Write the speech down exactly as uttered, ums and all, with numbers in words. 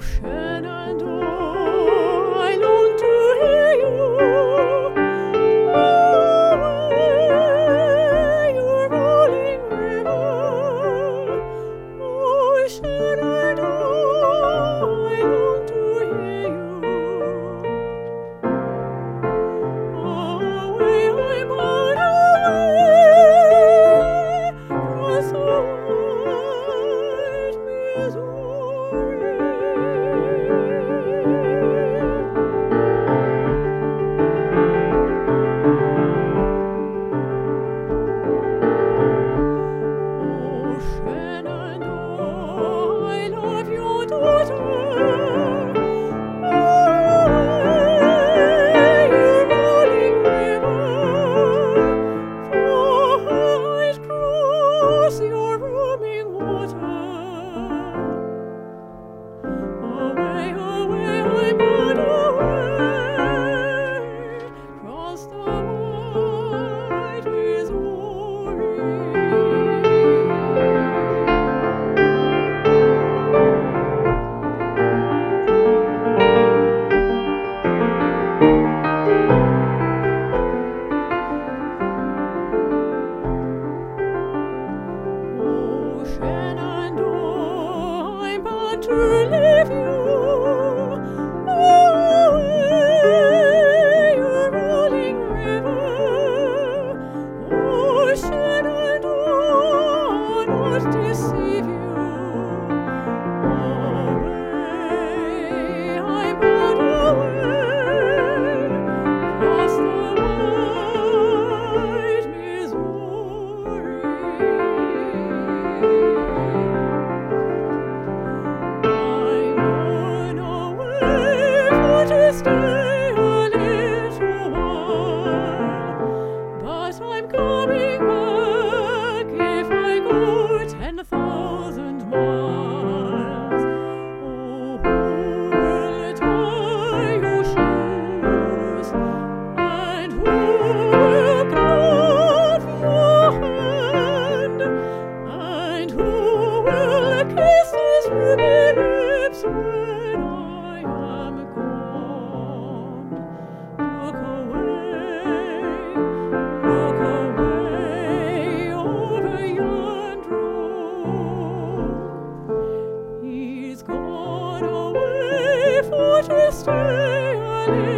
Shenandoah, I long to hear you. Away, your rolling river. Oh, Shenandoah, I long to hear you. Away, I'm on away, across the wide Missouri. Oh, Shenandoah, I love your daughter. Away, you rolling river, for I'd cross your roaming water. Away, away, I'm on away, across the wide Missouri. Oh, Shenandoah, I'm bound to leave you. Away, your rolling river. Oh, Shenandoah, not deceive you. Away, I'm bound away, across the wide Missouri. I'm gone away for to stay a little while, but I'm coming back if I go ten thousand miles. Oh, who will tie your shoes, and who will glove your hand, and who will kiss these ruby lips when I am gone? Look away, look away over yonder road. He's gone away for to stay a little